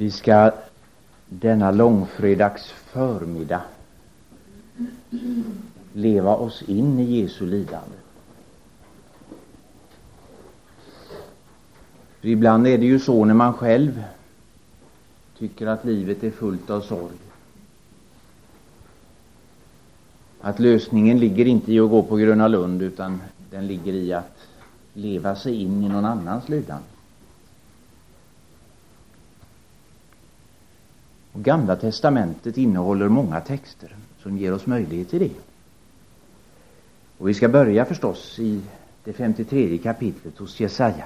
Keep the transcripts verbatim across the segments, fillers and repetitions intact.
Vi ska denna långfredags förmiddag leva oss in i Jesu lidande. För ibland är det ju så när man själv tycker att livet är fullt av sorg, att lösningen ligger inte i att gå på Gröna Lund, utan den ligger i att leva sig in i någon annans lidande. Och Gamla testamentet innehåller många texter som ger oss möjlighet till det. Och vi ska börja förstås i det femtiotredje kapitlet hos Jesaja.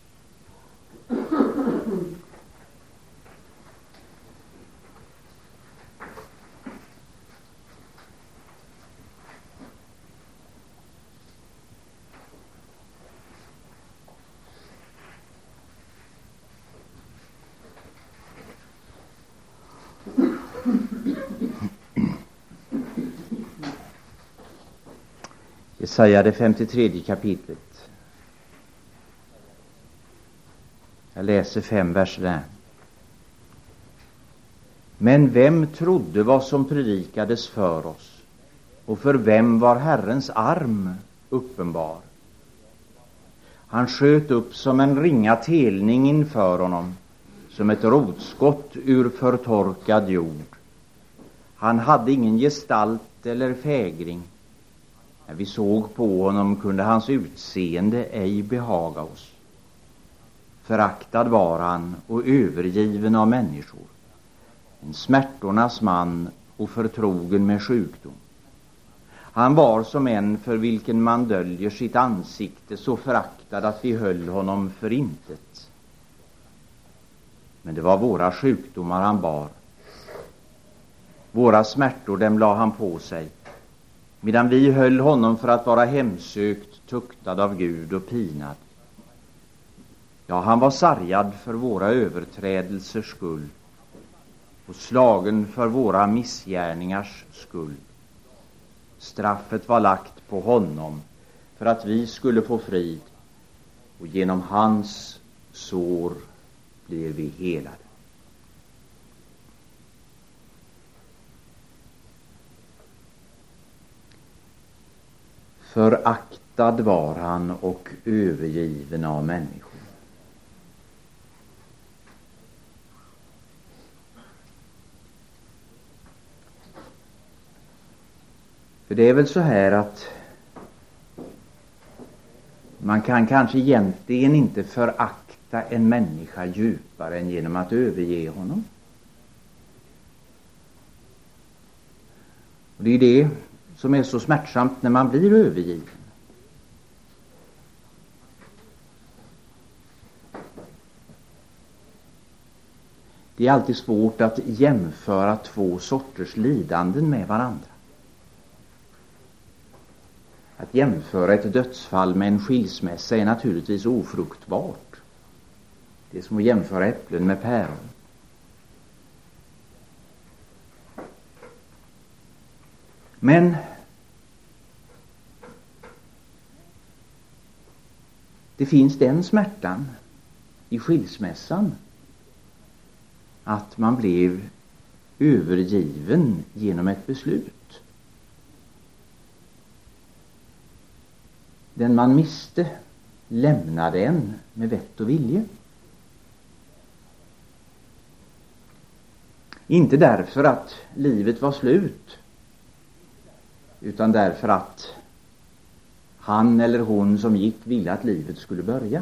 Jesaja det femtiotredje kapitlet. Jag läser fem verser där. Men vem trodde vad som predikades för oss, och för vem var Herrens arm uppenbar? Han sköt upp som en ringa telning inför honom, som ett rotskott ur förtorkad jord. Han hade ingen gestalt eller fägring. När vi såg på honom kunde hans utseende ej behaga oss. Föraktad var han och övergiven av människor, en smärtornas man och förtrogen med sjukdom. Han var som en för vilken man döljer sitt ansikte, så föraktad att vi höll honom för intet. Men det var våra sjukdomar han bar. Våra smärtor dem la han på sig, medan vi höll honom för att vara hemsökt, tuktad av Gud och pinad. Ja, han var sargad för våra överträdelsers skull och slagen för våra missgärningars skull. Straffet var lagt på honom för att vi skulle få frid, och genom hans sår blir vi helade. Föraktad var han och övergiven av människor. För det är väl så här att man kan kanske egentligen inte förakta en människa djupare än genom att överge honom. Och det är det som är så smärtsamt när man blir övergiven. Det är alltid svårt att jämföra två sorters lidanden med varandra. Att jämföra ett dödsfall med en skilsmässa är naturligtvis ofruktbart. Det är som att jämföra äpplen med päron. Men det finns den smärtan i skilsmässan att man blev övergiven genom ett beslut. Den man miste lämnade en med vett och vilje. Inte därför att livet var slut, utan därför att han eller hon som gick ville att livet skulle börja.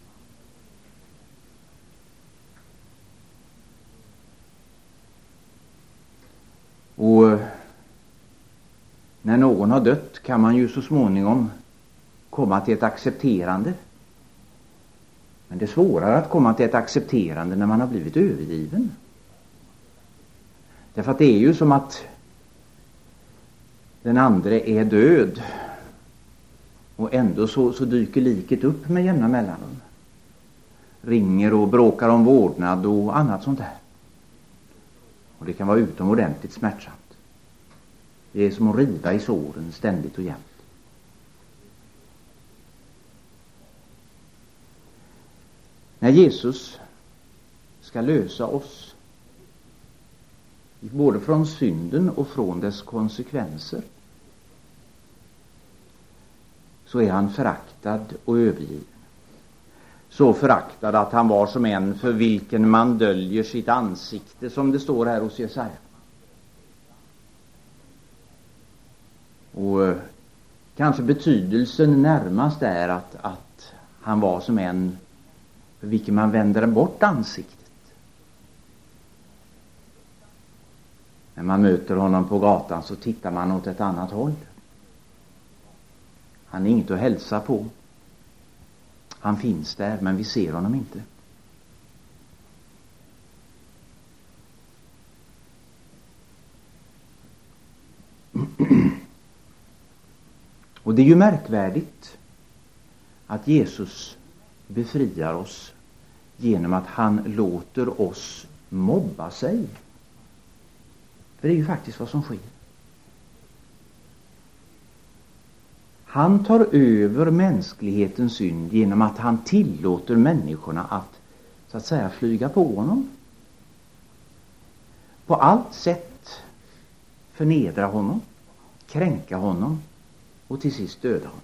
Och när någon har dött kan man ju så småningom komma till ett accepterande. Men det är svårare att komma till ett accepterande när man har blivit övergiven. Därför att det är ju som att den andra är död, och ändå så, så dyker liket upp med jämna mellanrum. Ringer och bråkar om vårdnad och annat sånt där. Och det kan vara utomordentligt smärtsamt. Det är som att riva i såren ständigt och jämt. När Jesus ska lösa oss både från synden och från dess konsekvenser, så är han föraktad och övergiven. Så föraktad att han var som en för vilken man döljer sitt ansikte, som det står här hos Jesaja. Och kanske betydelsen närmast är att, att han var som en för vilken man vänder bort ansiktet. När man möter honom på gatan så tittar man åt ett annat håll. Han är inget att hälsa på. Han finns där, men vi ser honom inte. Och det är ju märkvärdigt att Jesus befriar oss genom att han låter oss mobba sig. För det är ju faktiskt vad som sker. Han tar över mänsklighetens synd genom att han tillåter människorna att, så att säga, flyga på honom. På allt sätt förnedra honom, kränka honom och till sist döda honom.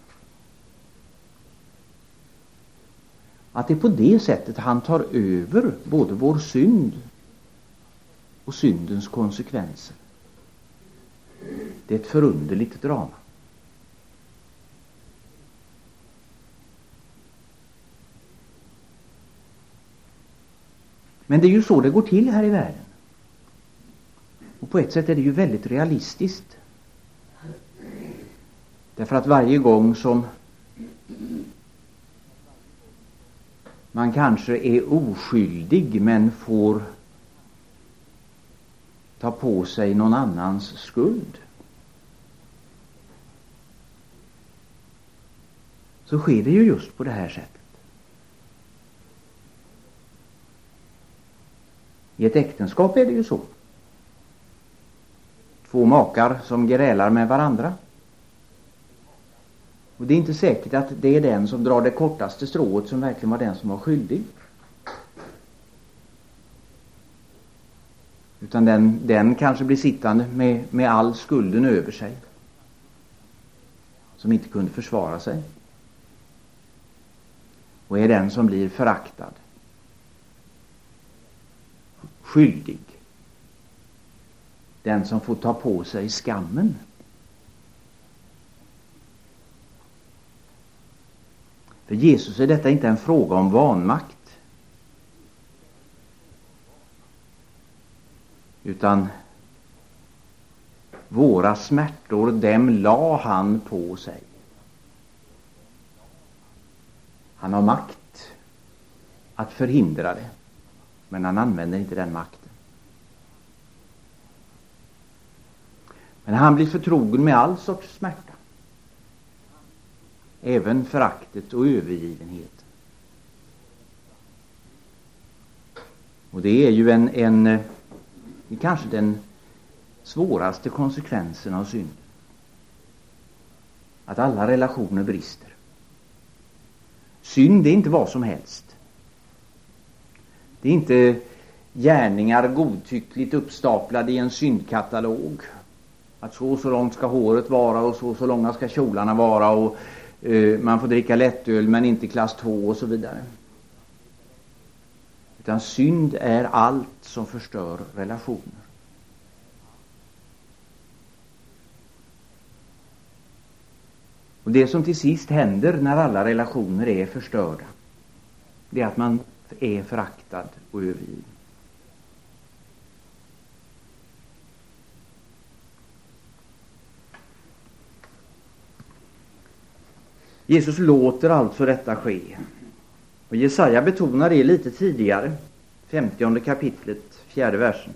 Att det är på det sättet han tar över både vår synd och syndens konsekvenser. Det är ett förunderligt drama. Men det är ju så det går till här i världen. Och på ett sätt är det ju väldigt realistiskt. Därför att varje gång som man kanske är oskyldig men får ta på sig någon annans skuld, så sker det ju just på det här sättet. I ett äktenskap är det ju så. Två makar som grälar med varandra. Och det är inte säkert att det är den som drar det kortaste strået som verkligen var den som var skyldig. Utan den, den kanske blir sittande med, med all skulden över sig. Som inte kunde försvara sig. Och är den som blir föraktad. Skyldig. Den som får ta på sig skammen. För Jesus är detta inte en fråga om vanmakt. Utan våra smärtor, dem la han på sig. Han har makt att förhindra det. Men han använder inte den makten. Men han blir förtrogen med all sorts smärta. Även föraktet och övergivenheten. Och det är ju en, en kanske den svåraste konsekvensen av synd. Att alla relationer brister. Synd är inte vad som helst. Det är inte gärningar godtyckligt uppstaplade i en syndkatalog. Att så och så långt ska håret vara och så och så långa ska kjolarna vara och eh, man får dricka lättöl men inte klass två och så vidare. Utan synd är allt som förstör relationer. Och det som till sist händer när alla relationer är förstörda, det är att man är föraktad och övergiven. Jesus låter alltså detta ske. Och Jesaja betonar det lite tidigare, femtionde kapitlet, fjärde versen.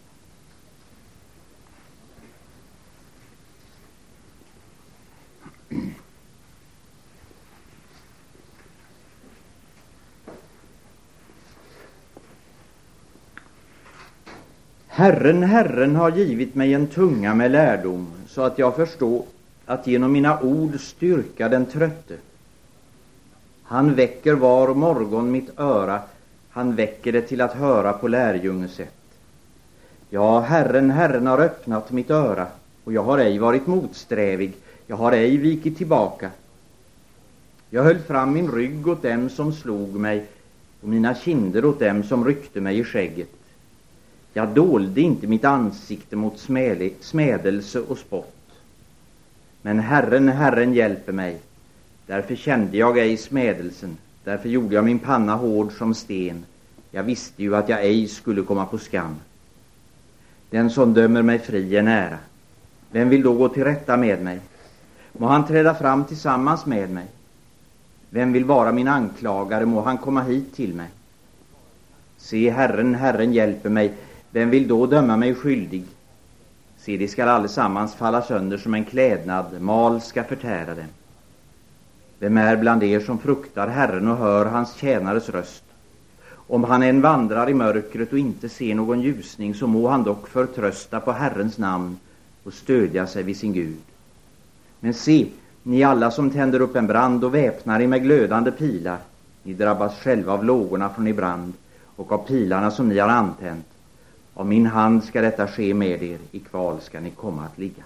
Herren, Herren har givit mig en tunga med lärdom, så att jag förstår att genom mina ord styrka den trötte. Han väcker var morgon mitt öra, han väcker det till att höra på lärjungesätt. Ja, Herren, Herren har öppnat mitt öra, och jag har ej varit motsträvig, jag har ej vikit tillbaka. Jag höll fram min rygg åt dem som slog mig, och mina kinder åt dem som ryckte mig i skägget. Jag dolde inte mitt ansikte mot smäle, smädelse och spott. Men Herren, Herren hjälper mig. Därför kände jag ej smädelsen. Därför gjorde jag min panna hård som sten. Jag visste ju att jag ej skulle komma på skam. Den som dömer mig fri är nära. Vem vill då gå till rätta med mig? Må han träda fram tillsammans med mig. Vem vill vara min anklagare? Må han komma hit till mig. Se, Herren, Herren hjälper mig. Vem vill då döma mig skyldig? Se, det skall allesammans falla sönder som en klädnad. Mal ska förtära dem. Vem är bland er som fruktar Herren och hör hans tjänares röst? Om han än vandrar i mörkret och inte ser någon ljusning, så må han dock förtrösta på Herrens namn och stödja sig vid sin Gud. Men se, ni alla som tänder upp en brand och väpnar er med glödande pilar, ni drabbas själva av lågorna från er brand och av pilarna som ni har antänt. Av min hand ska detta ske med er, i kval ska ni komma att ligga.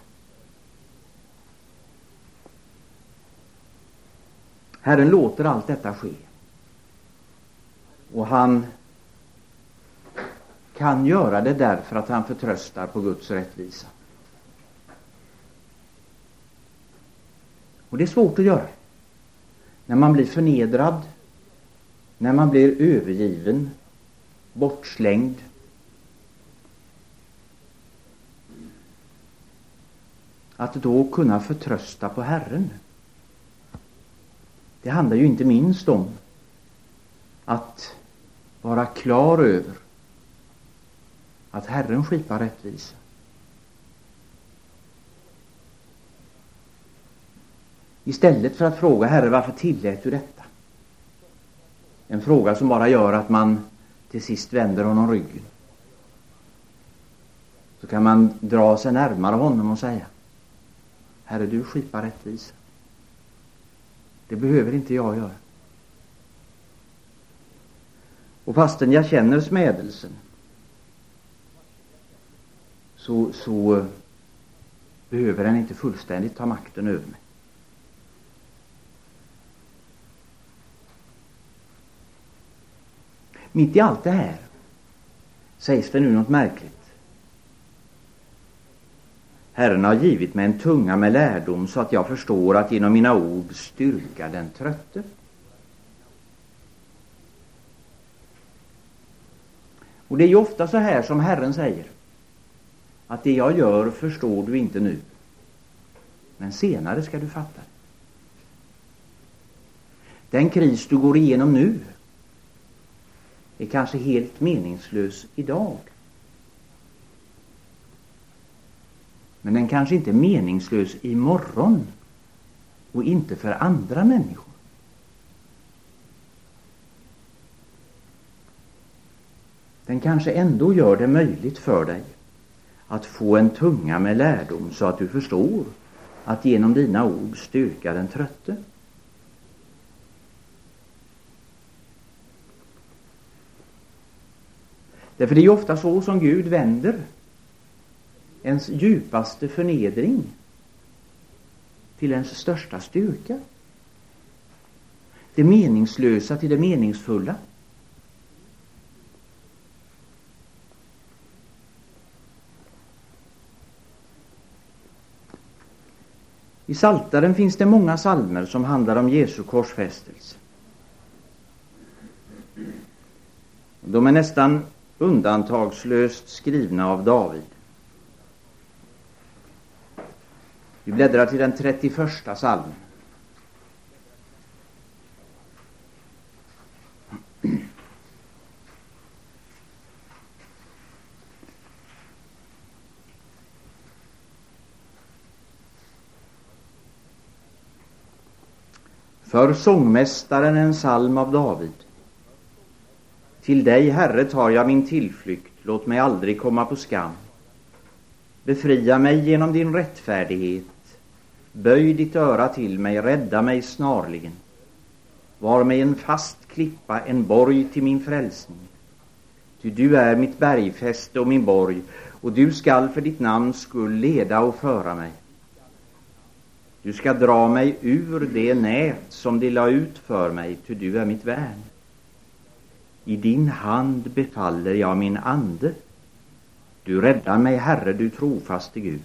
Herren låter allt detta ske. Och han kan göra det därför att han förtröstar på Guds rättvisa. Och det är svårt att göra. När man blir förnedrad, när man blir övergiven, bortslängd. Att då kunna förtrösta på Herren. Det handlar ju inte minst om att vara klar över att Herren skipar rättvisa. Istället för att fråga Herre, varför tillät du detta? En fråga som bara gör att man till sist vänder honom ryggen. Så kan man dra sig närmare honom och säga: Herre, du skipar rättvisa. Det behöver inte jag göra. Och fastän jag känner smädelsen, så, så behöver den inte fullständigt ta makten över mig. Mitt i allt det här sägs det nu något märkligt. Herren har givit mig en tunga med lärdom, så att jag förstår att genom mina ord styrka den trötte. Och det är ju ofta så här som Herren säger, att det jag gör förstår du inte nu, men senare ska du fatta. Den kris du går igenom nu är kanske helt meningslös idag. Men den kanske inte är meningslös imorgon och inte för andra människor. Den kanske ändå gör det möjligt för dig att få en tunga med lärdom, så att du förstår att genom dina ord styrka den trötte. Därför det är ju ofta så som Gud vänder ens djupaste förnedring till ens största styrka. Det meningslösa till det meningsfulla. I Psaltaren finns det många psalmer som handlar om Jesu korsfästelse. De är nästan undantagslöst skrivna av David. Vi bläddrar till den trettioförsta psalmen. För sångmästaren en psalm av David. Till dig, Herre, tar jag min tillflykt, låt mig aldrig komma på skam. Befria mig genom din rättfärdighet. Böj ditt öra till mig, rädda mig snarligen. Var mig en fast klippa, en borg till min frälsning. Ty du är mitt bergfäste och min borg, och du skall för ditt namns skull leda och föra mig. Du ska dra mig ur det nät som de la ut för mig, ty du är mitt värn. I din hand befaller jag min ande. Du räddar mig, Herre, du trofaste Gud.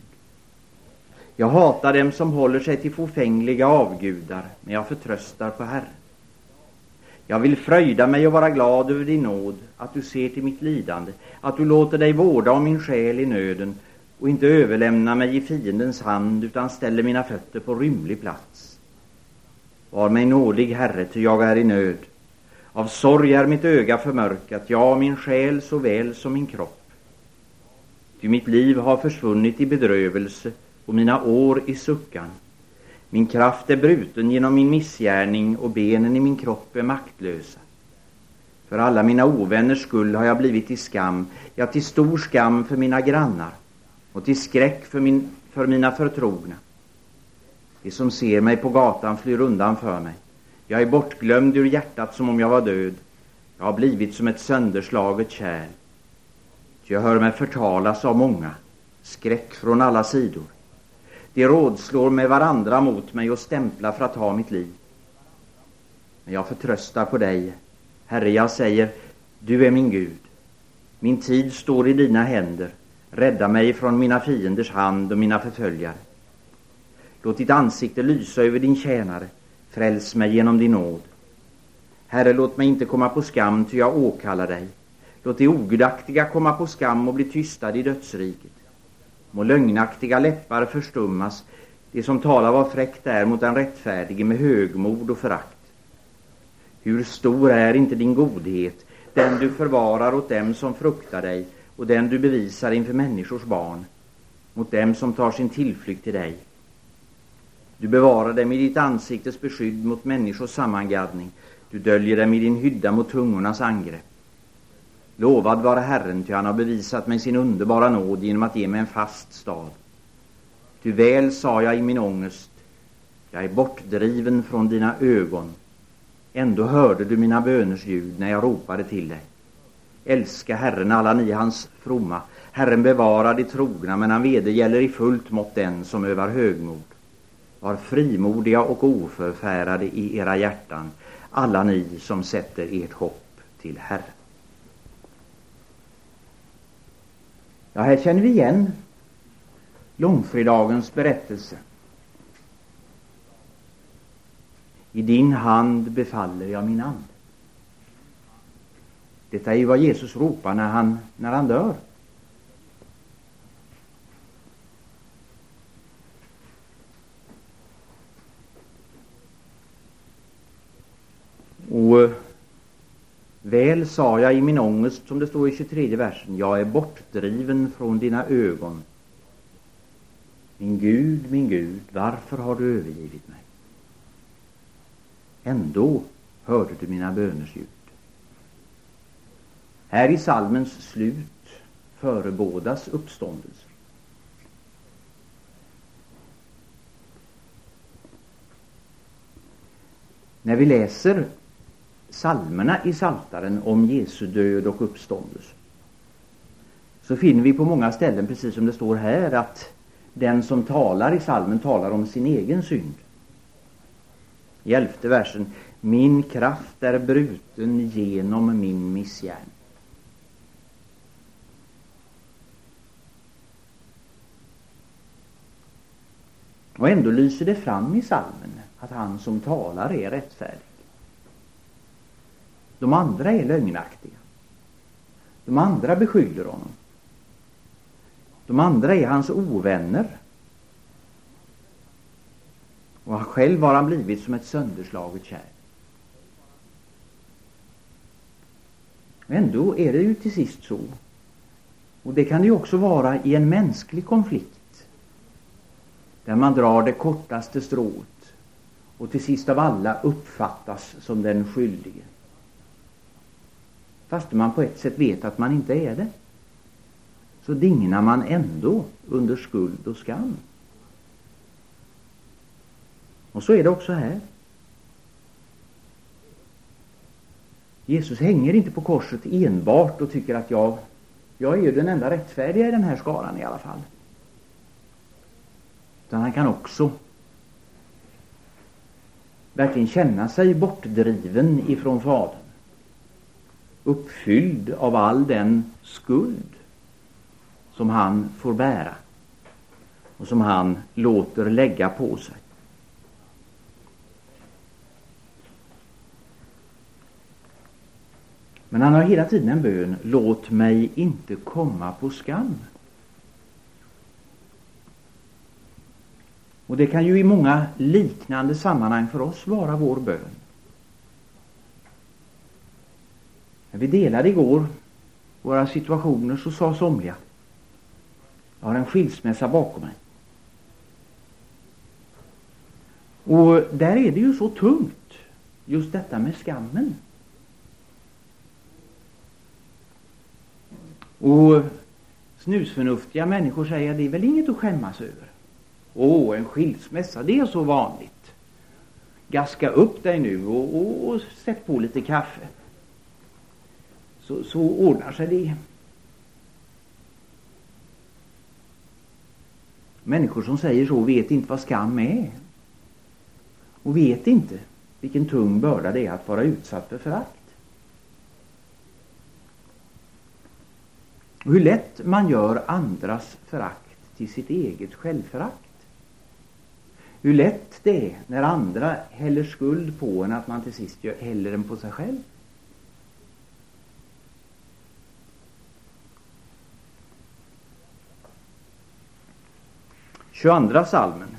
Jag hatar dem som håller sig till fåfängliga avgudar, men jag förtröstar på Herren. Jag vill fröjda mig och vara glad över din nåd, att du ser till mitt lidande, att du låter dig vårda om min själ i nöden och inte överlämna mig i fiendens hand, utan ställer mina fötter på rymlig plats. Var mig nådig, Herre, ty jag är i nöd. Av sorg är mitt öga förmörkat, ja, min själ såväl som min kropp. Ty mitt liv har försvunnit i bedrövelse och mina år i suckan. Min kraft är bruten genom min missgärning och benen i min kropp är maktlösa. För alla mina ovänners skull har jag blivit till skam, ja, till stor skam för mina grannar och till skräck för, min, för mina förtrogna. De som ser mig på gatan flyr undan för mig. Jag är bortglömd ur hjärtat som om jag var död. Jag har blivit som ett sönderslaget kärl. Jag hör mig förtalas av många, skräck från alla sidor. De rådslår med varandra mot mig och stämplar för att ha mitt liv. Men jag förtröstar på dig, Herre, jag säger, du är min Gud. Min tid står i dina händer. Rädda mig från mina fienders hand och mina förföljare. Låt ditt ansikte lysa över din tjänare. Fräls mig genom din nåd. Herre, låt mig inte komma på skam, ty jag åkallar dig. Låt de ogudaktiga komma på skam och bli tystade i dödsriket. Må lögnaktiga läppar förstummas, det som talar vad fräckt är mot den rättfärdige med högmod och förakt. Hur stor är inte din godhet, den du förvarar åt dem som fruktar dig och den du bevisar inför människors barn, mot dem som tar sin tillflykt till dig. Du bevarar dem i ditt ansiktes beskydd mot människors sammangaddning. Du döljer dem i din hydda mot tungornas angrepp. Lovad vare Herren, ty han har bevisat mig sin underbara nåd genom att ge mig en fast stad. Ty väl sa jag i min ångest, jag är bortdriven från dina ögon. Ändå hörde du mina böners ljud när jag ropade till dig. Älska Herren, alla ni hans fromma. Herren bevarar de trogna, men han vedergäller i fullt mått den som övar högmod. Var frimodiga och oförfärade i era hjärtan, alla ni som sätter ert hopp till Herren. Ja, här känner vi igen långfredagens berättelse. I din hand befaller jag min ande. Detta är ju vad Jesus ropar när han, när han dör. Och väl sa jag i min ångest, som det står i tjugotredje versen, jag är bortdriven från dina ögon. Min Gud, min Gud, varför har du övergivit mig? Ändå hörde du mina böners ljud. Här i psalmens slut förebådas uppståndelse. När vi läser psalmerna i Psaltaren om Jesu död och uppståndelse, så finner vi på många ställen, precis som det står här, att den som talar i psalmen talar om sin egen synd. I elfte versen, min kraft är bruten genom min missgärning. Och ändå lyser det fram i psalmen att han som talar är rättfärdig. De andra är lögnaktiga. De andra beskyller honom. De andra är hans ovänner. Och själv har han blivit som ett sönderslaget kärl. Ändå är det ju till sist så. Och det kan det ju också vara i en mänsklig konflikt. Där man drar det kortaste strået och till sist av alla uppfattas som den skyldige. Fast man på ett sätt vet att man inte är det, så dignar man ändå under skuld och skam. Och så är det också här. Jesus hänger inte på korset enbart och tycker att jag jag är ju den enda rättfärdiga i den här skaran i alla fall. Utan han kan också verkligen känna sig bortdriven ifrån Fadern. Uppfylld av all den skuld som han får bära och som han låter lägga på sig. Men han har hela tiden en bön: låt mig inte komma på skam. Och det kan ju i många liknande sammanhang för oss vara vår bön. När vi delade igår våra situationer så sa somliga: jag har en skilsmässa bakom mig. Och där är det ju så tungt, just detta med skammen. Och snusförnuftiga människor säger: det är väl inget att skämmas över. Åh, en skilsmässa, det är så vanligt. Gaska upp dig nu och, och, och sätt på lite kaffe. Så, så ordnar sig det. Människor som säger så vet inte vad skam är. Och vet inte vilken tung börda det är att vara utsatt för förakt. Och hur lätt man gör andras förakt till sitt eget självförakt. Hur lätt det är när andra häller skuld på en att man till sist gör häller den på sig själv. tjugoandra salmen.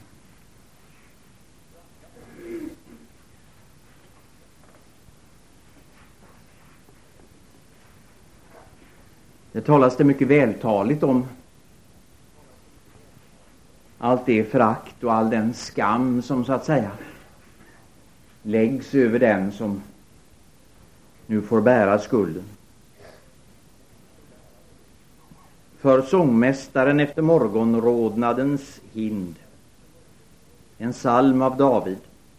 Det talas det mycket vältaligt om allt det förakt och all den skam som så att säga läggs över den som nu får bära skulden. För sångmästaren efter morgonrodnadens hind. En psalm av David.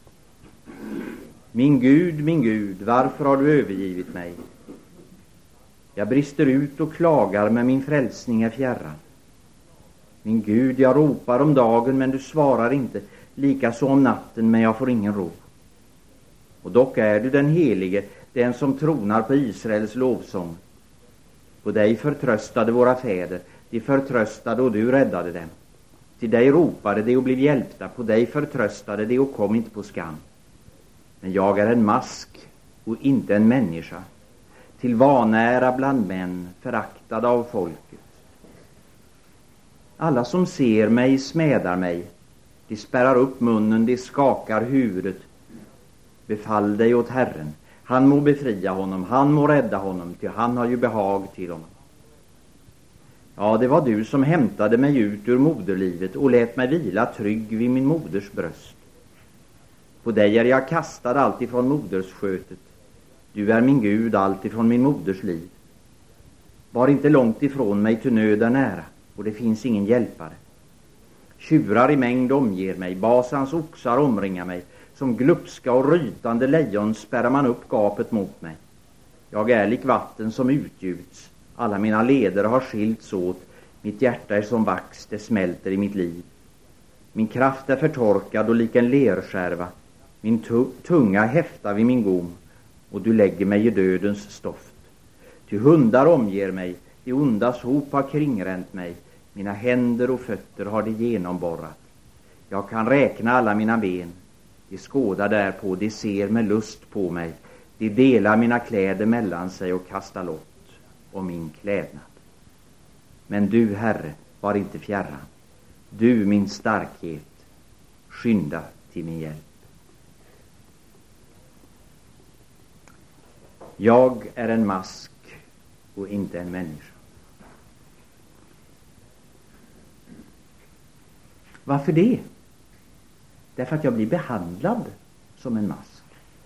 Min Gud, min Gud, varför har du övergivit mig? Jag brister ut och klagar, men min frälsning är fjärran. Min Gud, jag ropar om dagen, men du svarar inte. Likaså om natten, men jag får ingen ro. Och dock är du den helige, den som tronar på Israels lovsång. På dig förtröstade våra fäder, de förtröstade och du räddade dem. Till dig ropade de och blev hjälpta, på dig förtröstade de och kom inte på skam. Men jag är en mask och inte en människa, till vanära bland män, föraktad av folket. Alla som ser mig smädar mig, de spärrar upp munnen, de skakar huvudet. Befall dig åt Herren, han må befria honom, han må rädda honom, ty han har ju behag till honom. Ja, det var du som hämtade mig ut ur moderlivet och lät mig vila trygg vid min moders bröst. På dig är jag kastad allt ifrån modersskötet. Du är min Gud allt ifrån min moders liv. Var inte långt ifrån mig, till nöd är nära, och det finns ingen hjälpare. Tjurar i mängd omger mig, Basans oxar omringar mig. Som glupska och rytande lejon spärrar man upp gapet mot mig. Jag är lik vatten som utgjuts. Alla mina leder har skilts åt. Mitt hjärta är som vax, det smälter i mitt liv. Min kraft är förtorkad och lik en lerskärva. Min tunga häftar vid min gom, och du lägger mig i dödens stoft. Ty hundar omger mig, de ondas hop har kringränt mig. Mina händer och fötter har de genomborrat. Jag kan räkna alla mina ben. De skådar därpå, de ser med lust på mig. De delar mina kläder mellan sig och kastar lott om min klädnad. Men du, Herre, var inte fjärran. Du, min starkhet, skynda till min hjälp. Jag är en mask och inte en människa. Varför det? Därför att jag blir behandlad som en mask.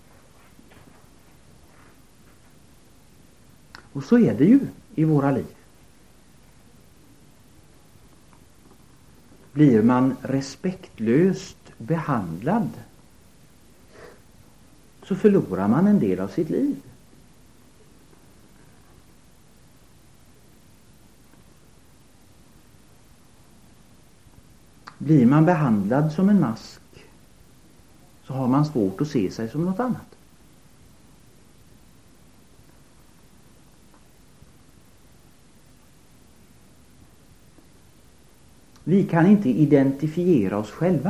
Och så är det ju i våra liv. Blir man respektlöst behandlad, så förlorar man en del av sitt liv. Blir man behandlad som en mask så har man svårt att se sig som något annat. Vi kan inte identifiera oss själva.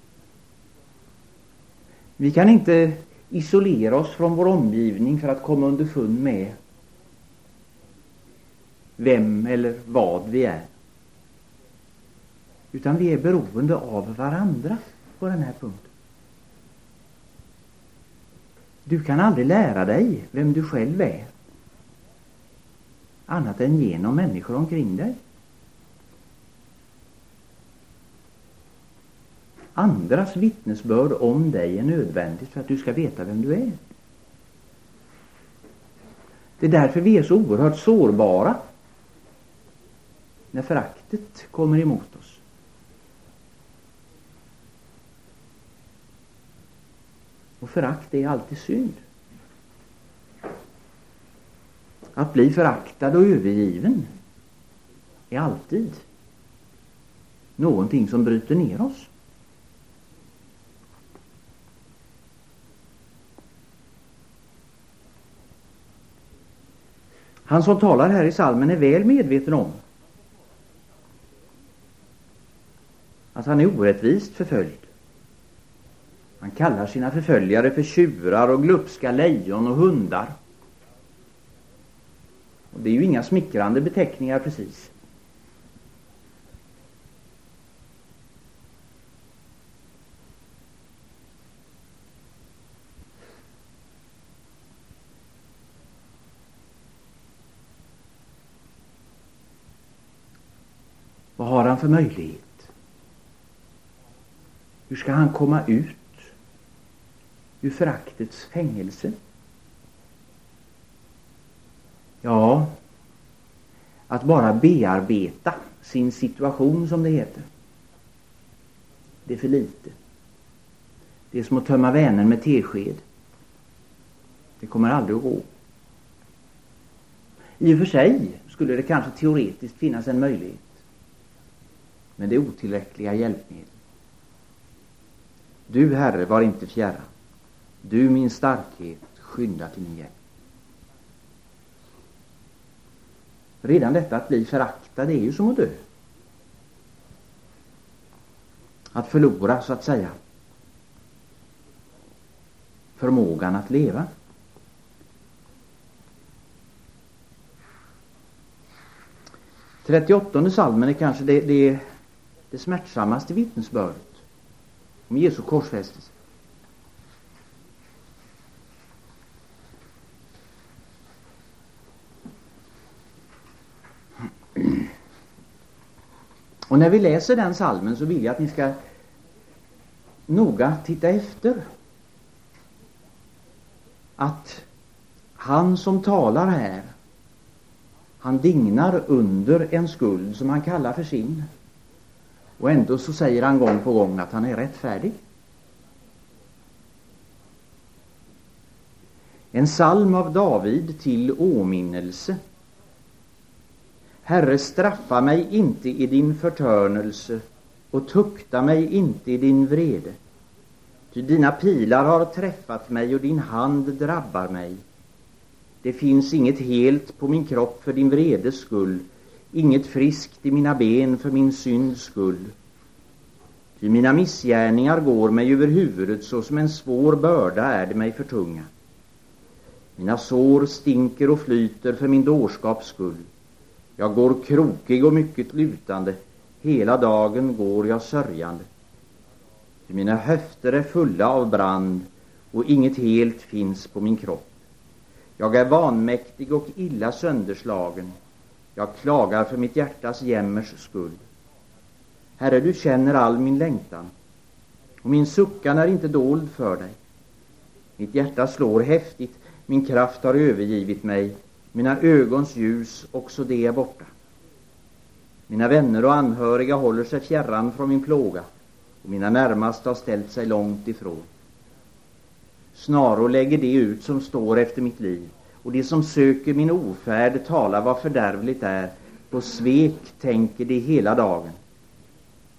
Vi kan inte isolera oss från vår omgivning för att komma underfund med vem eller vad vi är. Utan vi är beroende av varandra på den här punkten. Du kan aldrig lära dig vem du själv är annat än genom människor omkring dig. Andras vittnesbörd om dig är nödvändigt för att du ska veta vem du är. Det är därför vi är så oerhört sårbara när föraktet kommer emot oss. Och förakt är alltid synd. Att bli föraktad och övergiven är alltid någonting som bryter ner oss. Han som talar här i psalmen är väl medveten om att han är orättvist förföljd. Han kallar sina förföljare för tjurar och glupska lejon och hundar. Och det är ju inga smickrande beteckningar precis. Vad har han för möjlighet? Hur ska han komma ut ur föraktets fängelse? Ja, att bara bearbeta sin situation, som det heter. Det är för lite. Det är som att tömma vänen med tesked. Det kommer aldrig att gå. I och för sig skulle det kanske teoretiskt finnas en möjlighet. Men det är otillräckliga hjälpmedel. Du, Herre, var inte fjärran. Du, min starkhet, skynda till min hjälp. Redan detta att bli föraktad är ju som att dö. Att förlora, så att säga, förmågan att leva. trettioåttonde psalmen är kanske det, det, det smärtsammaste vittnesbördet om Jesu korsfästelse. Och när vi läser den psalmen så vill jag att ni ska noga titta efter att han som talar här, han dignar under en skuld som han kallar för sin. Och ändå så säger han gång på gång att han är rättfärdig. En psalm av David till åminnelse. Herre, straffa mig inte i din förtörnelse och tukta mig inte i din vrede. Ty dina pilar har träffat mig och din hand drabbar mig. Det finns inget helt på min kropp för din vredes skull, inget friskt i mina ben för min synds skull. Ty mina missgärningar går mig över huvudet, så som en svår börda är det mig för tunga. Mina sår stinker och flyter för min dårskaps skull. Jag går krokig och mycket lutande, hela dagen går jag sörjande. Ty mina höfter är fulla av brand och inget helt finns på min kropp. Jag är vanmäktig och illa sönderslagen. Jag klagar för mitt hjärtas jämmers skull. Herre, du känner all min längtan, och min suckan är inte dold för dig. Mitt hjärta slår häftigt, min kraft har övergivit mig, mina ögons ljus, också det är borta. Mina vänner och anhöriga håller sig fjärran från min plåga, och mina närmaste har ställt sig långt ifrån. Snarare lägger det ut som står efter mitt liv, och det som söker min ofärd talar vad fördärvligt är, på svek tänker det hela dagen.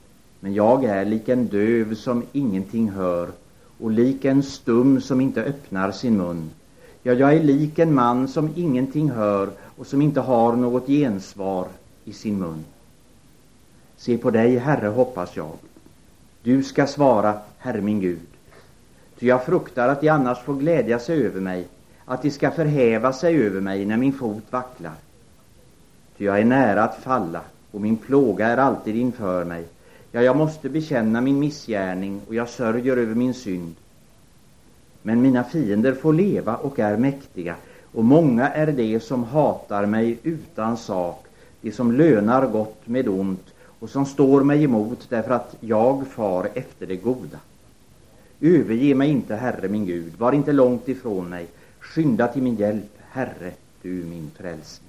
Men jag är lik en döv som ingenting hör och lik en stum som inte öppnar sin mun. Ja, jag är lik en man som ingenting hör och som inte har något gensvar i sin mun. Se på dig, Herre, hoppas jag. Du ska svara, Herre min Gud. Ty jag fruktar att de annars får glädja sig över mig, att de ska förhäva sig över mig när min fot vacklar. Ty jag är nära att falla och min plåga är alltid inför mig. Ja, jag måste bekänna min missgärning och jag sörjer över min synd. Men mina fiender får leva och är mäktiga, och många är de som hatar mig utan sak, de som lönar gott med ont och som står mig emot därför att jag far efter det goda. Överge mig inte, Herre min Gud, var inte långt ifrån mig. Skynda till min hjälp, Herre, du min frälsning.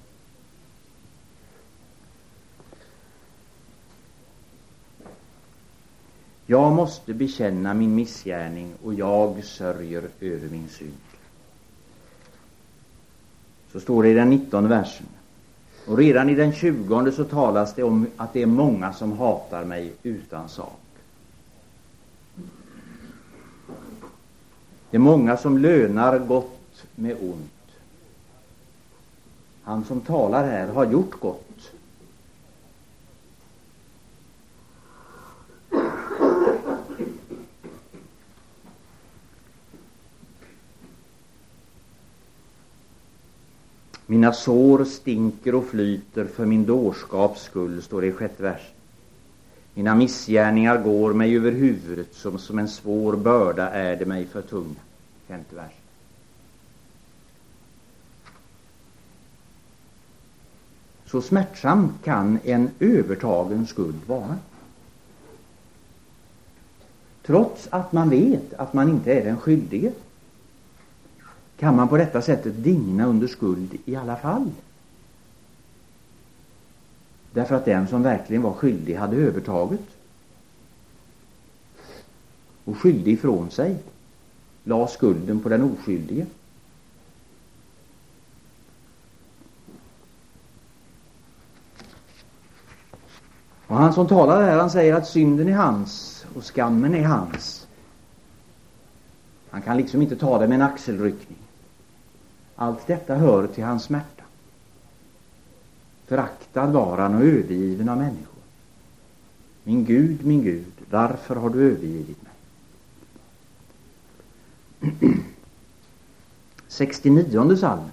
Jag måste bekänna min missgärning och jag sörjer över min synd. Så står det i den nittonde versen. Och redan i den tjugonde så talas det om att det är många som hatar mig utan sak. Det är många som lönar gott med ont. Han som talar här har gjort gott. Mina sår stinker och flyter för min dårskaps skull, står det i sjätte versen. Mina missgärningar går mig över huvudet, som, som en svår börda är det mig för tunga. Femte versen. Så smärtsam kan en övertagen skuld vara. Trots att man vet att man inte är den skyldige, kan man på detta sättet digna under skuld i alla fall. Därför att den som verkligen var skyldig hade övertaget. Och skyldig ifrån sig la skulden på den oskyldige. Och han som talar här, han säger att synden är hans och skammen är hans. Han kan liksom inte ta det med en axelryckning. Allt detta hör till hans smärta. Föraktad var han och övergiven av människor. Min Gud, min Gud, varför har du övergivit mig? sextionionde psalmen.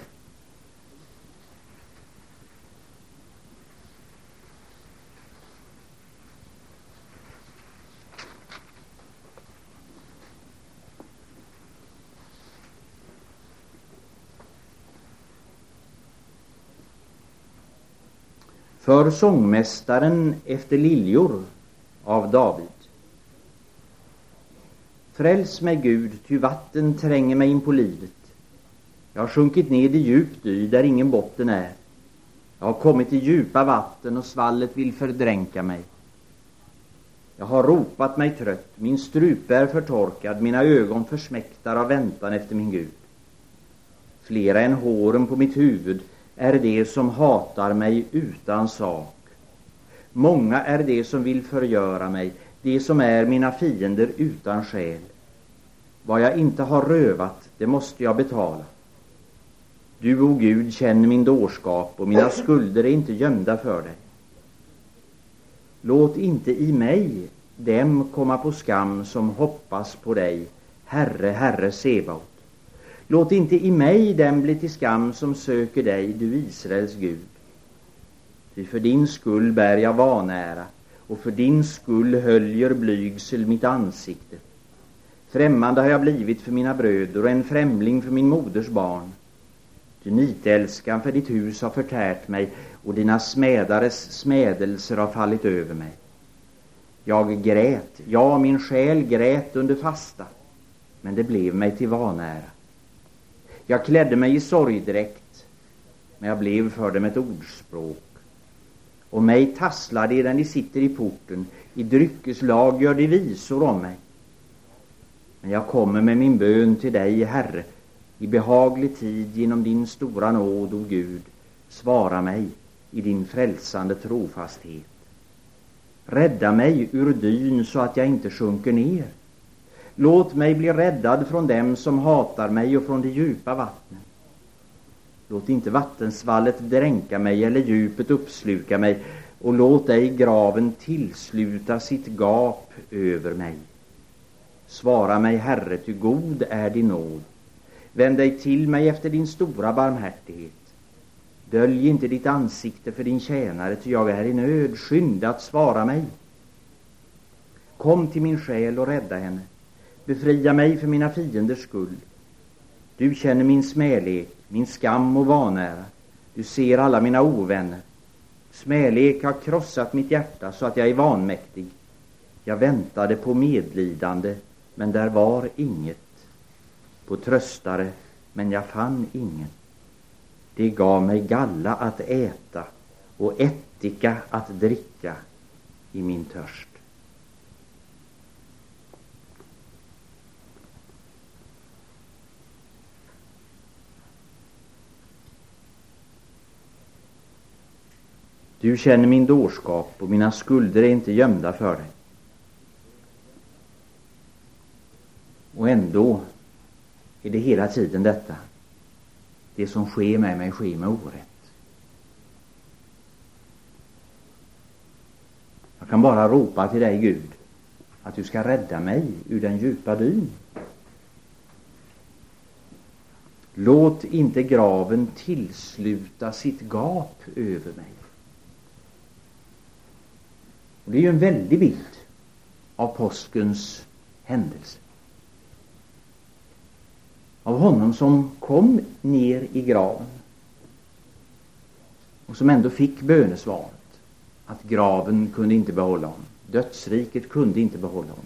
För sångmästaren efter liljor av David. Fräls mig, Gud, ty vatten tränger mig in på livet. Jag har sjunkit ned i djupt dy där ingen botten är. Jag har kommit till djupa vatten och svallet vill fördränka mig. Jag har ropat mig trött, min strupe är förtorkad, mina ögon försmäktar av väntan efter min Gud. Flera än håren på mitt huvud är det som hatar mig utan sak. Många är det som vill förgöra mig, det som är mina fiender utan skäl. Vad jag inte har rövat, det måste jag betala. Du, o Gud, känner min dårskap och mina skulder är inte gömda för dig. Låt inte i mig dem komma på skam som hoppas på dig, Herre, Herre Sebaot. Låt inte i mig dem bli till skam som söker dig, du Israels Gud. Ty för din skull bär jag vanära, och för din skull höljer blygsel mitt ansikte. Främmande har jag blivit för mina bröder och en främling för min moders barn. Du nitälskan för ditt hus har förtärt mig, och dina smädares smädelser har fallit över mig. Jag grät, ja, min själ grät under fasta, men det blev mig till vanära. Jag klädde mig i sorgdräkt, men jag blev för dem ett ordspråk. Och mig tasslar de när de sitter i porten, i dryckeslag gör de visor om mig. Men jag kommer med min bön till dig, Herre, i behaglig tid genom din stora nåd, o Gud, svara mig i din frälsande trofasthet. Rädda mig ur dyn så att jag inte sjunker ner. Låt mig bli räddad från dem som hatar mig och från de djupa vattnen. Låt inte vattensvallet dränka mig eller djupet uppsluka mig, och låt ej graven tillsluta sitt gap över mig. Svara mig, Herre, ty god är din nåd. Vänd dig till mig efter din stora barmhärtighet. Dölj inte ditt ansikte för din tjänare, ty jag är i nöd. Skynda att svara mig. Kom till min själ och rädda henne. Befria mig för mina fienders skull. Du känner min smälek, min skam och vanära. Du ser alla mina ovänner. Smälek har krossat mitt hjärta så att jag är vanmäktig. Jag väntade på medlidande, men där var inget. På tröstare, men jag fann ingen. Det gav mig galla att äta och ättika att dricka i min törst. Du känner min dårskap och mina skulder är inte gömda för dig. Och ändå är det hela tiden detta. Det som sker med mig sker med orätt. Jag kan bara ropa till dig, Gud, att du ska rädda mig ur den djupa dyn. Låt inte graven tillsluta sitt gap över mig. Och det är ju en väldig bild av påskens händelse. Av honom som kom ner i graven och som ändå fick bönesvaret att graven kunde inte behålla honom. Dödsriket kunde inte behålla honom.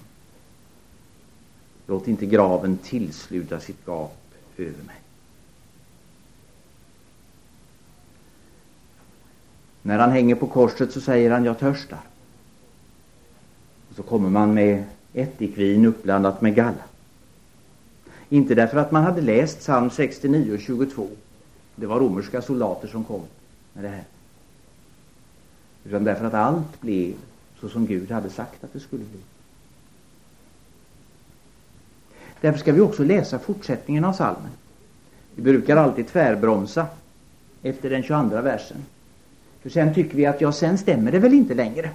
Låt inte graven tillsluta sitt gap över mig. När han hänger på korset så säger han, jag törstar. Och så kommer man med ättikvin uppblandat med galla. Inte därför att man hade läst psalm sextionio och tjugotvå. Det var romerska soldater som kom med det här. Utan därför att allt blev så som Gud hade sagt att det skulle bli. Därför ska vi också läsa fortsättningen av psalmen. Vi brukar alltid tvärbromsa efter den tjugoandra versen. För sen tycker vi att ja, sen stämmer det väl inte längre.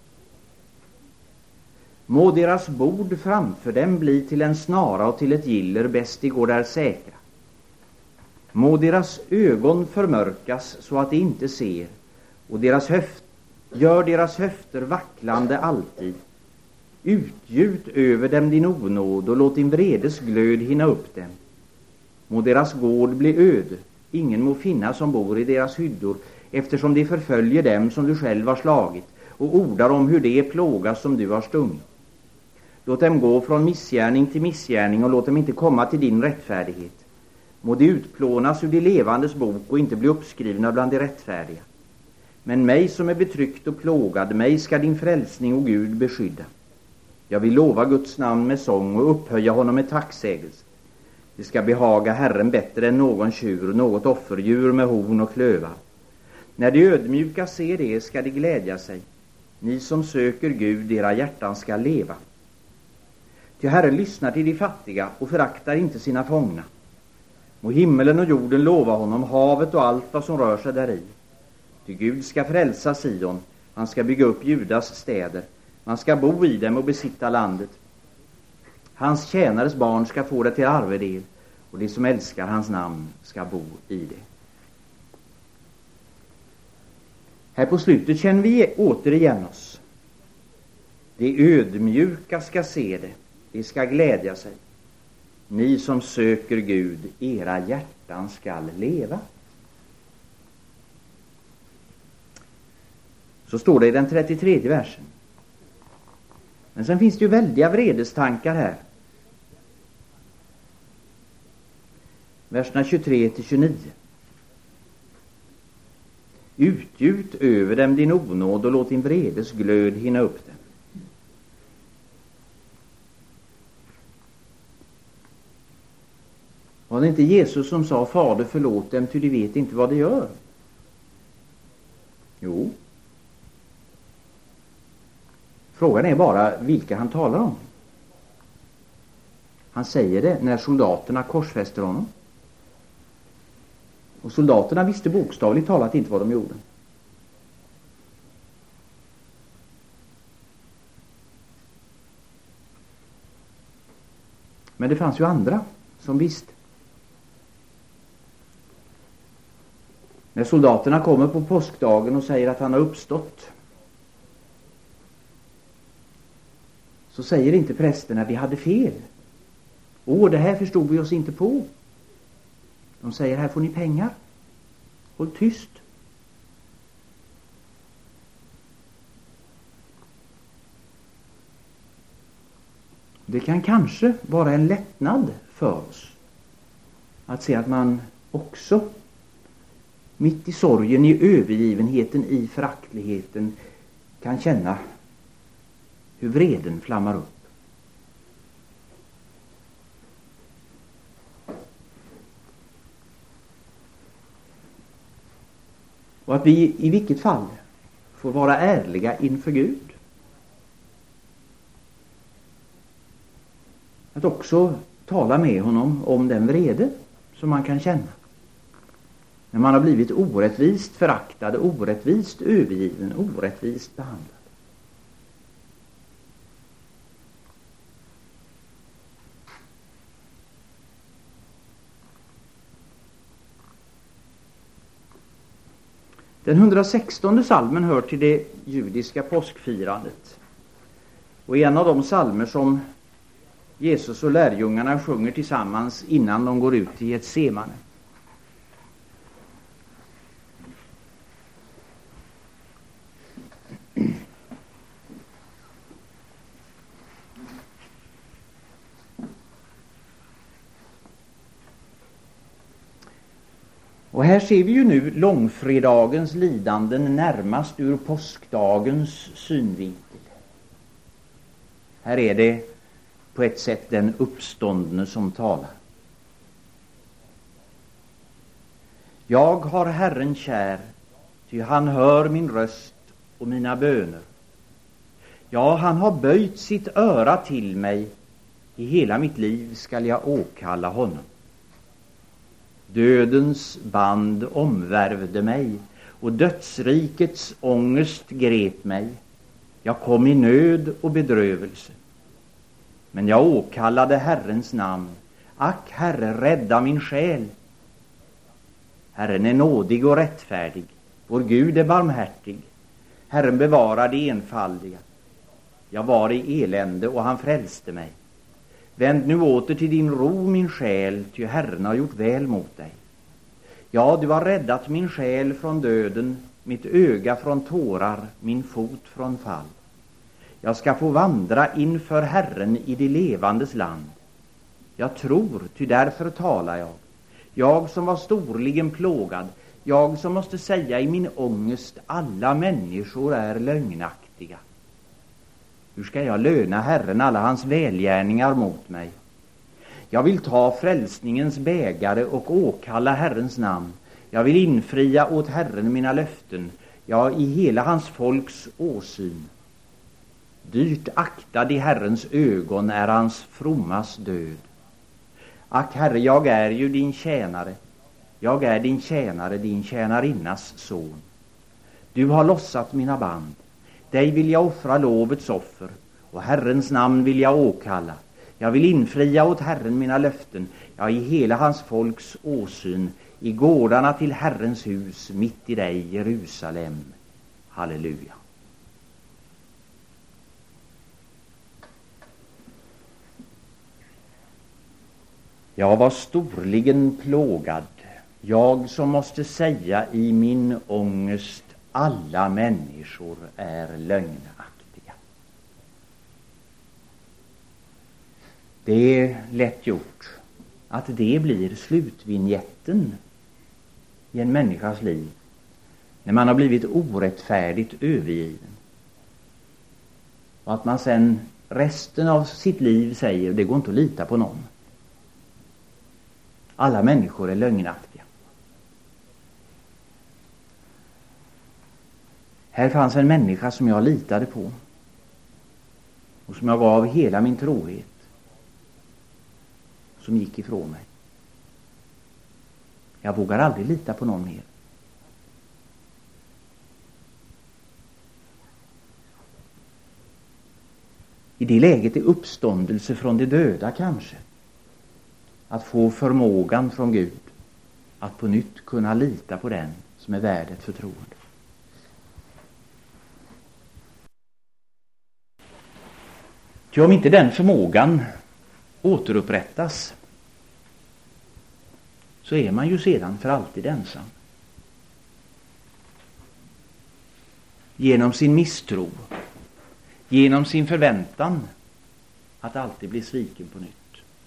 Må deras bord framför dem bli till en snara och till ett giller, bäst de går där säkra. Må deras ögon förmörkas så att de inte ser, och deras höft, gör deras höfter vacklande alltid. Utgjut över dem din onåd och låt din vredes glöd hinna upp dem. Må deras gård bli öde, ingen må finna som bor i deras hyddor, eftersom de förföljer dem som du själv har slagit och ordar om hur de plågas som du har stungit. Låt dem gå från missgärning till missgärning och låt dem inte komma till din rättfärdighet. Må de utplånas ur de levandes bok och inte bli uppskrivna bland de rättfärdiga. Men mig som är betryckt och plågad, mig ska din frälsning och Gud beskydda. Jag vill lova Guds namn med sång och upphöja honom med tacksägelse. Det ska behaga Herren bättre än någon tjur, något offerdjur med horn och klövar. När de ödmjuka ser det ska de glädja sig. Ni som söker Gud, era hjärtan ska leva. Ty Herren lyssnar till de fattiga och föraktar inte sina fångna. Må himmelen och jorden lova honom, havet och allt vad som rör sig däri. Ty Gud ska frälsa Sion, han ska bygga upp Judas städer. Man ska bo i dem och besitta landet. Hans tjänares barn ska få det till arvedel, och de som älskar hans namn ska bo i det. Här på slutet känner vi återigen oss. De ödmjuka ska se det, de ska glädja sig. Ni som söker Gud, era hjärtan ska leva. Så står det i den trettiotredje versen. Men sen finns det ju väldiga vredestankar här. Verserna tjugotre till tjugonio. Utgjut över dem din onåd och låt din vredes glöd hinna upp dem. Var det inte Jesus som sa, Fader förlåt dem, ty de vet inte vad de gör? Jo. Frågan är bara vilka han talar om. Han säger det när soldaterna korsfäster honom. Och soldaterna visste bokstavligt talat inte vad de gjorde. Men det fanns ju andra som visste. När soldaterna kommer på påskdagen och säger att han har uppstått, så säger inte prästerna vi hade fel. Åh, det här förstod vi oss inte på. De säger här får ni pengar. Håll tyst. Det kan kanske vara en lättnad för oss att se att man också mitt i sorgen, i övergivenheten, i föraktligheten kan känna hur vreden flammar upp. Och att vi i vilket fall får vara ärliga inför Gud. Att också tala med honom om den vrede som man kan känna. När man har blivit orättvist föraktad, orättvist övergiven, orättvist behandlad. Den hundrasextonde salmen hör till det judiska påskfirandet. Och är en av de salmer som Jesus och lärjungarna sjunger tillsammans innan de går ut i ett semane. Och här ser vi ju nu långfredagens lidanden närmast ur påskdagens synvinkel. Här är det på ett sätt den uppståndne som talar. Jag har Herren kär, ty han hör min röst och mina böner. Ja, han har böjt sitt öra till mig, i hela mitt liv skall jag åkalla honom. Dödens band omvärvde mig och dödsrikets ångest grep mig. Jag kom i nöd och bedrövelse. Men jag åkallade Herrens namn. Ack, Herre, rädda min själ. Herren är nådig och rättfärdig. Vår Gud är barmhärtig. Herren bevarar det enfaldiga. Jag var i elände och han frälste mig. Vänd nu åter till din ro, min själ, ty Herren har gjort väl mot dig. Ja, du har räddat min själ från döden, mitt öga från tårar, min fot från fall. Jag ska få vandra inför Herren i det levandes land. Jag tror, ty därför talar jag. Jag som var storligen plågad, jag som måste säga i min ångest, alla människor är lögnaktiga. Hur ska jag löna Herren alla hans välgärningar mot mig? Jag vill ta frälsningens bägare och åkalla Herrens namn. Jag vill infria åt Herren mina löften, ja, i hela hans folks åsyn. Dyrt aktad i Herrens ögon är hans frommas död. Ack, Herre, jag är ju din tjänare. Jag är din tjänare, din tjänarinnas son. Du har lossat mina band. Dig vill jag offra lovets offer, och Herrens namn vill jag åkalla. Jag vill infria åt Herren mina löften, ja, i hela hans folks åsyn, i gårdarna till Herrens hus, mitt i dig, Jerusalem. Halleluja. Jag var storligen plågad, jag som måste säga i min ångest, alla människor är lögnaktiga. Det är lätt gjort att det blir slutvinjetten i en människas liv när man har blivit orättfärdigt övergiven. Och att man sen resten av sitt liv säger, det går inte att lita på någon. Alla människor är lögnaktiga. Här fanns en människa som jag litade på. och som jag gav hela min trohet, som gick ifrån mig. Jag vågar aldrig lita på någon mer. I det läget är uppståndelse från de döda kanske att få förmågan från Gud att på nytt kunna lita på den som är värd ett förtroende. Ty om inte den förmågan återupprättas, så är man ju sedan för alltid ensam. Genom sin misstro, genom sin förväntan att alltid bli sviken på nytt.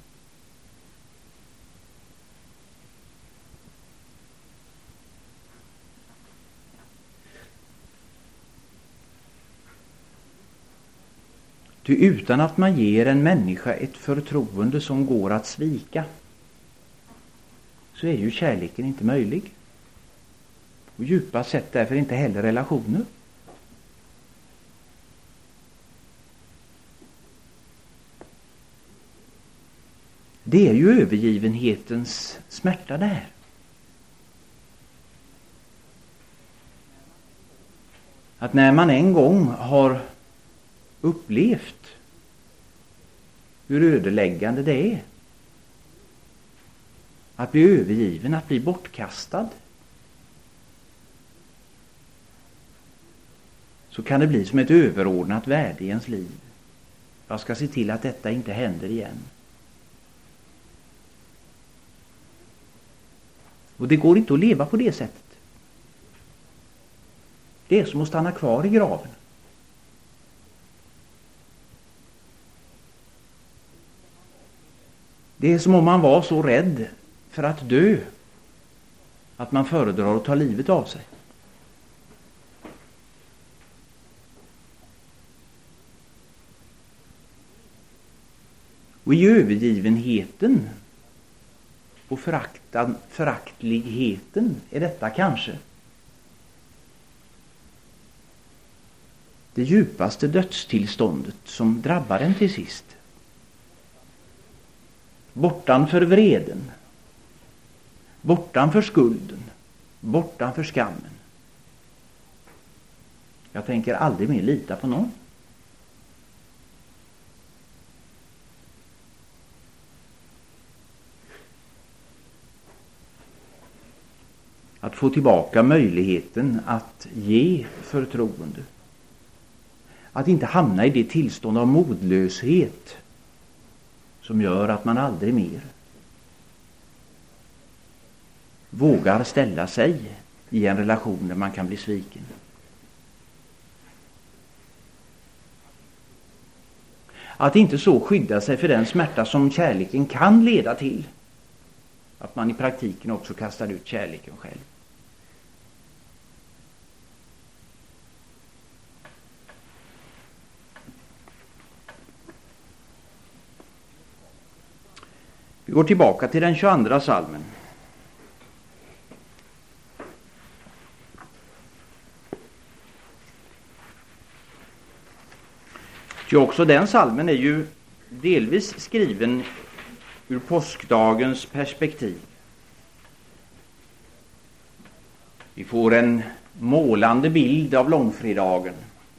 Ty utan att man ger en människa ett förtroende som går att svika, så är ju kärleken inte möjlig. Och djupast sett därför inte heller relationer. Det är ju övergivenhetens smärta där. Att när man en gång har upplevt hur ödeläggande det är att bli övergiven, att bli bortkastad, så kan det bli som ett överordnat värde i ens liv. Jag ska se till att detta inte händer igen. Och det går inte att leva på det sättet. Det är som att stanna kvar i graven. Det är som om man var så rädd för att dö att man föredrar att ta livet av sig. Och i övergivenheten och föraktan, föraktligheten är detta kanske det djupaste dödstillståndet som drabbar en till sist. Bortanför vreden, bortanför skulden, bortanför skammen. Jag tänker aldrig mer lita på någon. Att få tillbaka möjligheten att ge förtroende. Att inte hamna i det tillstånd av modlöshet som gör att man aldrig mer vågar ställa sig i en relation där man kan bli sviken. Att inte så skydda sig för den smärta som kärleken kan leda till, att man i praktiken också kastar ut kärleken själv. Vi går tillbaka till den tjugoandra salmen. Ty också den salmen är ju delvis skriven ur påskdagens perspektiv. Vi får en målande bild av långfredagen.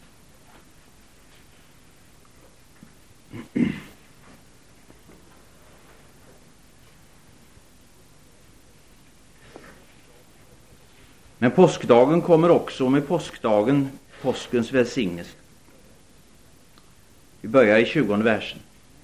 Men påskdagen kommer också med påskdagen, påskens välsignelse. Vi börjar i tjugonde versen.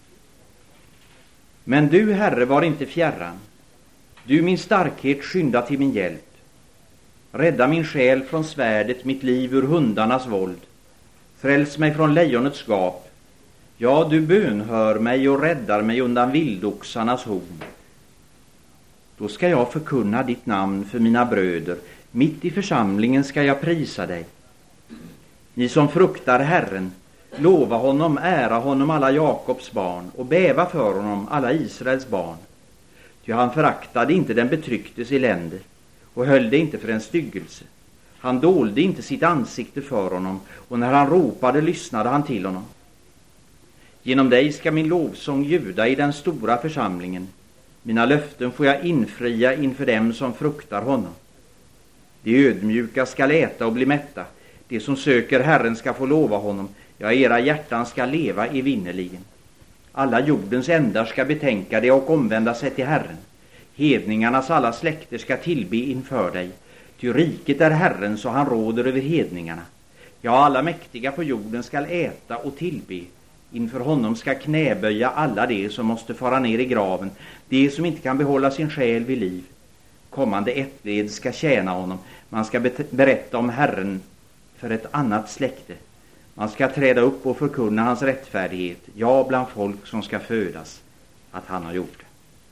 Men du, Herre, var inte fjärran. Du, min starkhet, skynda till min hjälp. Rädda min själ från svärdet, mitt liv ur hundarnas våld. Fräls mig från lejonets gap. Ja, du bönhör mig och räddar mig undan vildoxarnas horn. Då ska jag förkunna ditt namn för mina bröder. Mitt i församlingen ska jag prisa dig. Ni som fruktar Herren, lova honom, ära honom alla Jakobs barn och bäva för honom alla Israels barn. Ty han föraktade inte den betrycktes elände och höll det inte för en styggelse. Han dolde inte sitt ansikte för honom, och när han ropade lyssnade han till honom. Genom dig ska min lovsång ljuda i den stora församlingen. Mina löften får jag infria inför dem som fruktar honom. De ödmjuka skall äta och bli mätta. De som söker Herren ska få lova honom. Ja, era hjärtan ska leva evinnerligen. Alla jordens ändar ska betänka det och omvända sig till Herren. Hedningarnas alla släkter ska tillbe inför dig. Ty riket är Herren, så han råder över hedningarna. Ja, alla mäktiga på jorden ska äta och tillbe. Inför honom ska knäböja alla de som måste fara ner i graven, de som inte kan behålla sin själ vid liv. Kommande ättled ska tjäna honom. Man ska berätta om Herren för ett annat släkte. Man ska träda upp och förkunna hans rättfärdighet, ja, bland folk som ska födas, att han har gjort det.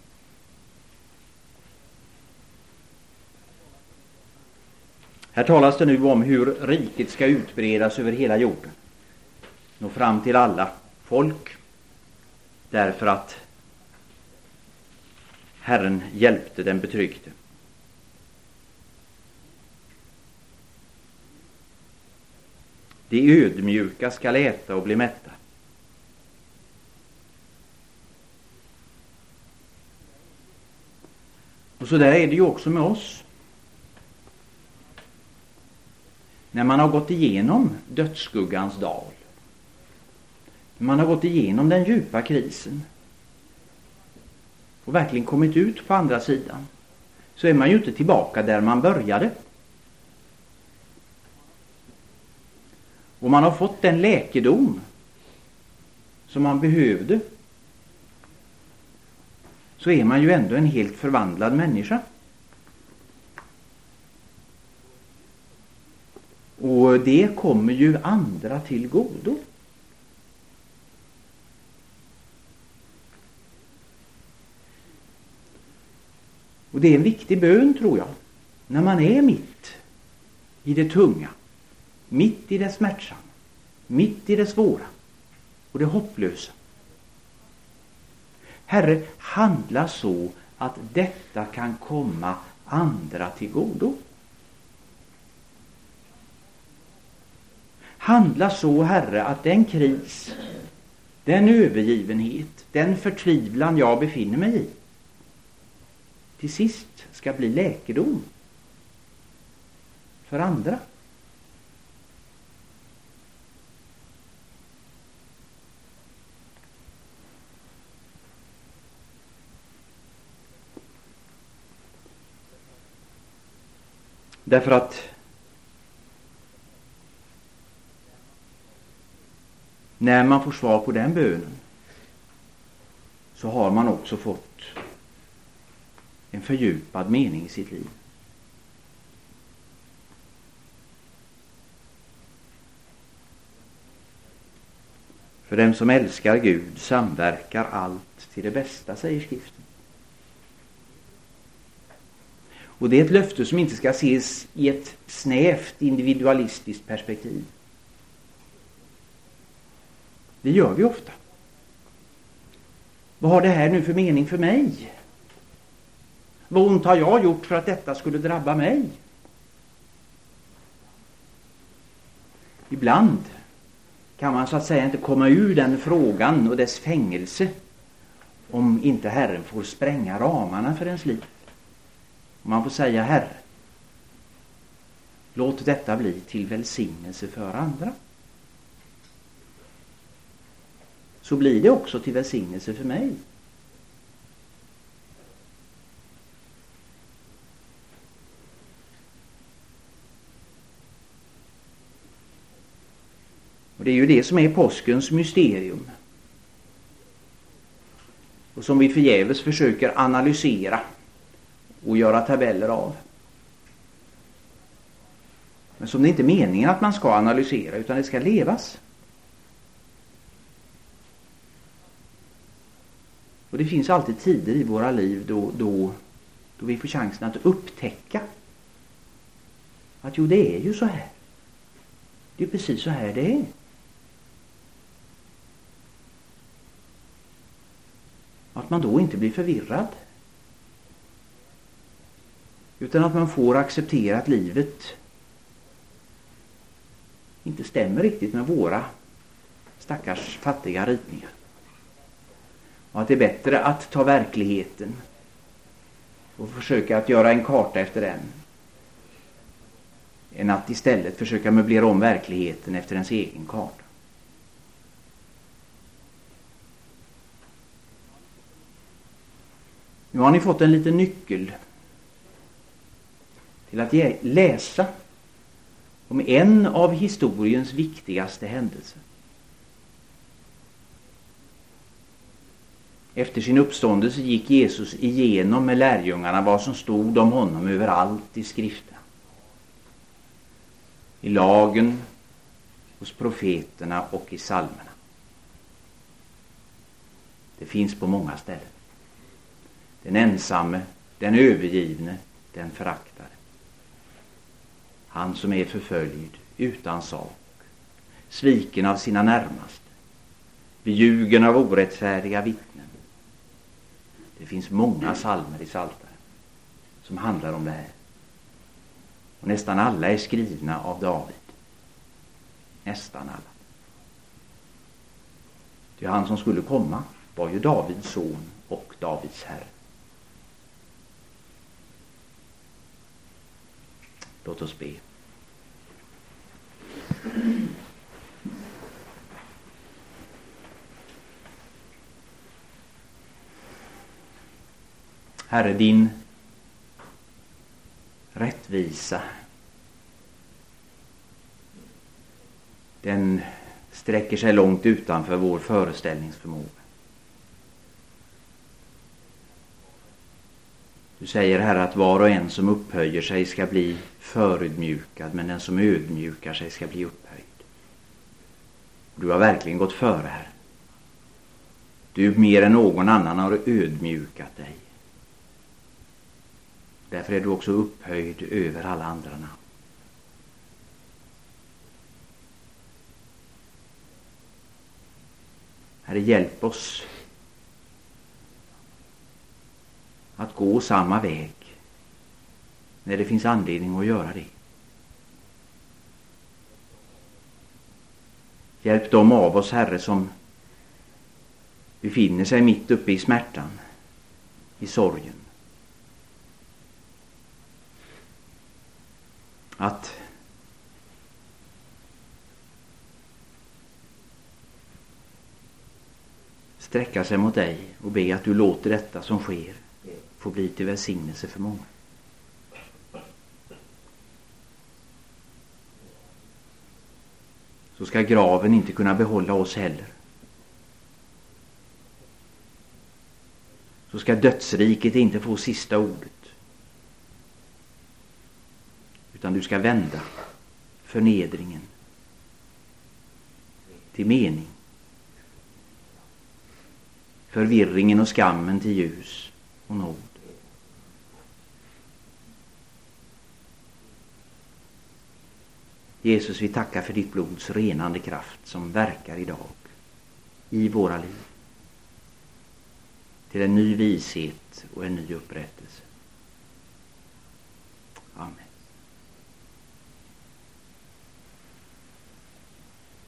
Här talas det nu om hur riket ska utbredas över hela jorden. Nå fram till alla folk, därför att Herren hjälpte den betryckte. De ödmjuka skall äta och bli mätta. Och så där är det ju också med oss. När man har gått igenom dödsskuggans dal, när man har gått igenom den djupa krisen och verkligen kommit ut på andra sidan, så är man ju inte tillbaka där man började. Och man har fått den läkedom som man behövde, så är man ju ändå en helt förvandlad människa. Och det kommer ju andra till godo. Och det är en viktig bön, tror jag, när man är mitt i det tunga, mitt i det smärtsamma, mitt i det svåra och det hopplösa. Herre, handla så att detta kan komma andra till godo. Handla så, Herre, att den kris, den övergivenhet, den förtvivlan jag befinner mig i till sist ska bli läkedom för andra. Därför att när man får svar på den bönen, så har man också fått en fördjupad mening i sitt liv. För dem som älskar Gud samverkar allt till det bästa, säger skriften. Och det är ett löfte som inte ska ses i ett snävt individualistiskt perspektiv. Det gör vi ofta. Vad har det här nu för mening för mig? Vad ont har jag gjort för att detta skulle drabba mig? Ibland kan man så att säga inte komma ur den frågan och dess fängelse om inte Herren får spränga ramarna för ens liv. Man får säga: Herre, låt detta bli till välsignelse för andra. Så blir det också till välsignelse för mig. Och det är ju det som är påskens mysterium. Och som vi förgäves försöker analysera och göra tabeller av. Men som det inte är meningen att man ska analysera, utan det ska levas. Och det finns alltid tider i våra liv då, då, då vi får chansen att upptäcka att jo, det är ju så här. Det är precis så här det är. Att man då inte blir förvirrad. Utan att man får acceptera att livet inte stämmer riktigt med våra stackars fattiga ritningar. Och att det är bättre att ta verkligheten och försöka att göra en karta efter den än att istället försöka möblera om verkligheten efter ens egen karta. Nu har ni fått en liten nyckel till att läsa om en av historiens viktigaste händelser. Efter sin uppståndelse gick Jesus igenom med lärjungarna vad som stod om honom överallt i skriften. I lagen, hos profeterna och i psalmerna. Det finns på många ställen. Den ensamme, den övergivne, den föraktade. Han som är förföljd utan sak, sviken av sina närmaste, beljugen av orättfärdiga vittnen. Det finns många psalmer i Psaltaren som handlar om det här. Och nästan alla är skrivna av David. Nästan alla. Det han som skulle komma var ju Davids son och Davids herre. Låt oss be. Herre, din rättvisa, den sträcker sig långt utanför vår föreställningsförmåga. Du säger, Herre, att var och en som upphöjer sig ska bli förödmjukad, men den som ödmjukar sig ska bli upphöjd. Du har verkligen gått före, Herre. Du mer än någon annan har ödmjukat dig. Därför är du också upphöjd över alla andra namn. Herre, hjälp oss att gå samma väg när det finns anledning att göra det. Hjälp dem av oss, Herre, som befinner sig mitt uppe i smärtan, i sorgen. Att sträcka sig mot dig och be att du låter detta som sker få bli till välsignelse för många. Så ska graven inte kunna behålla oss heller. Så ska dödsriket inte få sista ordet. Utan du ska vända förnedringen till mening. Förvirringen och skammen till ljus och nåd. Jesus, vi tackar för ditt blods renande kraft som verkar idag i våra liv. Till en ny vishet och en ny upprättelse. Amen.